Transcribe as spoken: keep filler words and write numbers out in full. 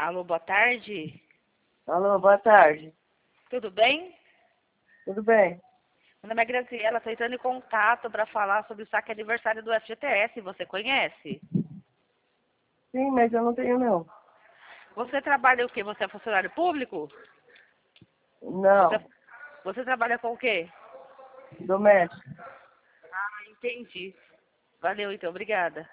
Alô, boa tarde. Alô, boa tarde. Tudo bem? Tudo bem? Meu nome é Graziela, estou entrando em contato para falar sobre o saque aniversário do F G T S. Você conhece? Sim, mas eu não tenho não. Você trabalha o quê? Você é funcionário público? Não, Você, você trabalha com o quê? doméstico. Ah, entendi. Valeu, então. Obrigada.